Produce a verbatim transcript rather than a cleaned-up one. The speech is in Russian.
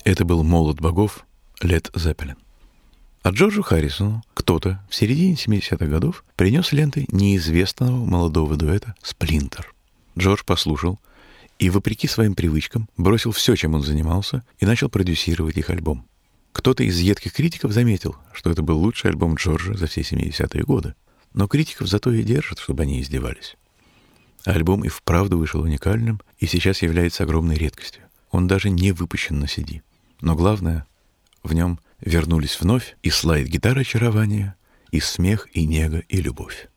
Это был «Молот богов» Led Zeppelin. А Джорджу Харрисону кто-то в середине семидесятых годов принес ленты неизвестного молодого дуэта «Сплинтер». Джордж послушал и, вопреки своим привычкам, бросил все, чем он занимался, и начал продюсировать их альбом. Кто-то из едких критиков заметил, что это был лучший альбом Джорджа за все семидесятые годы. Но критиков зато и держат, чтобы они издевались. Альбом и вправду вышел уникальным и сейчас является огромной редкостью. Он даже не выпущен на си ди. Но главное, в нем вернулись вновь и слайд-гитара очарования, и смех, и нега, и любовь.